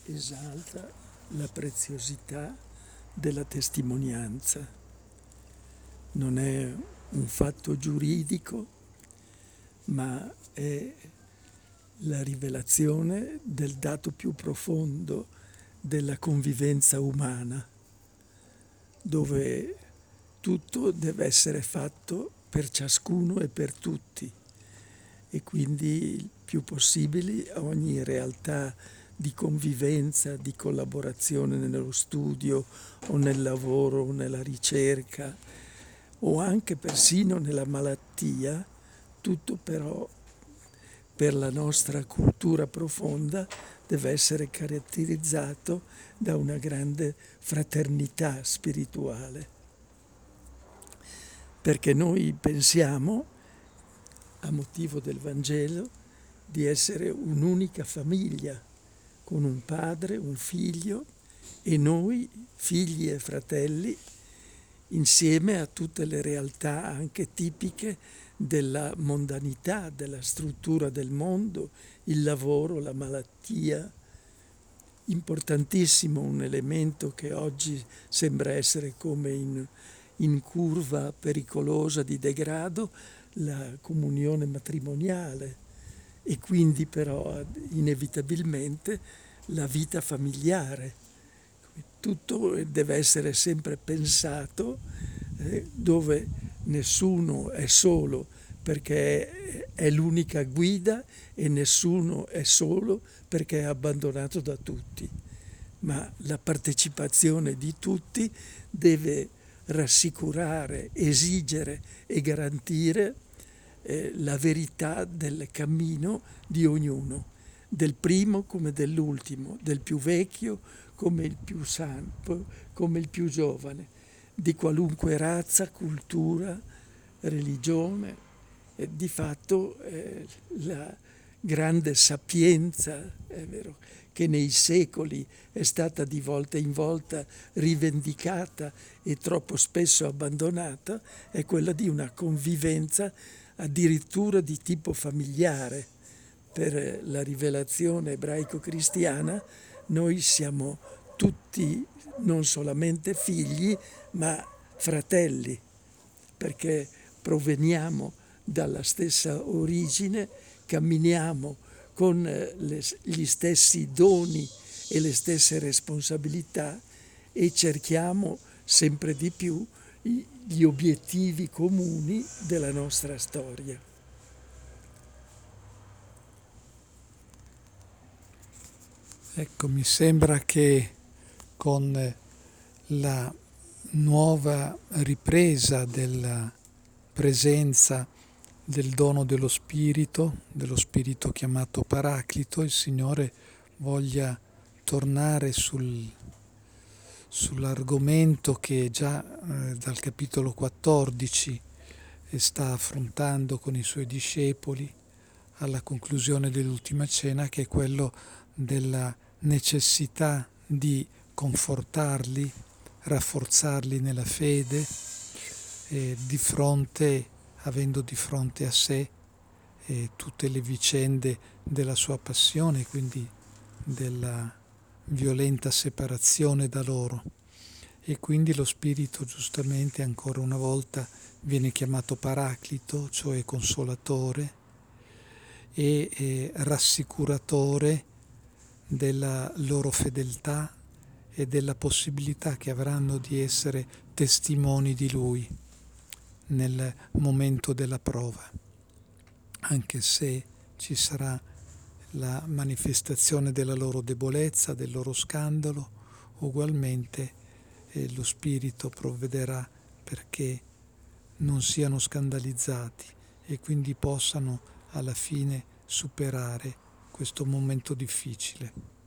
esalta la preziosità della testimonianza. Non è un fatto giuridico, ma è la rivelazione del dato più profondo della convivenza umana, dove tutto deve essere fatto per ciascuno e per tutti, e quindi il più possibile ogni realtà di convivenza, di collaborazione nello studio o nel lavoro o nella ricerca o anche persino nella malattia, tutto però per la nostra cultura profonda deve essere caratterizzato da una grande fraternità spirituale. Perché noi pensiamo, a motivo del Vangelo, di essere un'unica famiglia, con un padre, un figlio, e noi, figli e fratelli, insieme a tutte le realtà anche tipiche della mondanità, della struttura del mondo, il lavoro, la malattia. Importantissimo un elemento che oggi sembra essere come in curva pericolosa di degrado, la comunione matrimoniale, e quindi però inevitabilmente la vita familiare. Tutto deve essere sempre pensato dove nessuno è solo perché è l'unica guida e nessuno è solo perché è abbandonato da tutti, ma la partecipazione di tutti deve rassicurare, esigere e garantire la verità del cammino di ognuno, del primo come dell'ultimo, del più vecchio come il più sano, come il più giovane, di qualunque razza, cultura, religione. E di fatto la grande sapienza, è vero, che nei secoli è stata di volta in volta rivendicata e troppo spesso abbandonata, è quella di una convivenza addirittura di tipo familiare. Per la rivelazione ebraico-cristiana noi siamo tutti non solamente figli, ma fratelli, perché proveniamo dalla stessa origine, camminiamo con gli stessi doni e le stesse responsabilità e cerchiamo sempre di più gli obiettivi comuni della nostra storia. Ecco, mi sembra che con la nuova ripresa della presenza del dono dello Spirito chiamato Paraclito, il Signore voglia tornare sull'argomento che già dal capitolo 14 sta affrontando con i suoi discepoli alla conclusione dell'ultima cena, che è quello della necessità di confortarli, rafforzarli nella fede, avendo di fronte a sé tutte le vicende della sua passione, quindi della violenta separazione da loro. E quindi lo Spirito giustamente ancora una volta viene chiamato Paraclito, cioè consolatore e rassicuratore della loro fedeltà e della possibilità che avranno di essere testimoni di Lui nel momento della prova, anche se ci sarà la manifestazione della loro debolezza, del loro scandalo. Ugualmente lo Spirito provvederà perché non siano scandalizzati e quindi possano alla fine superare questo momento difficile.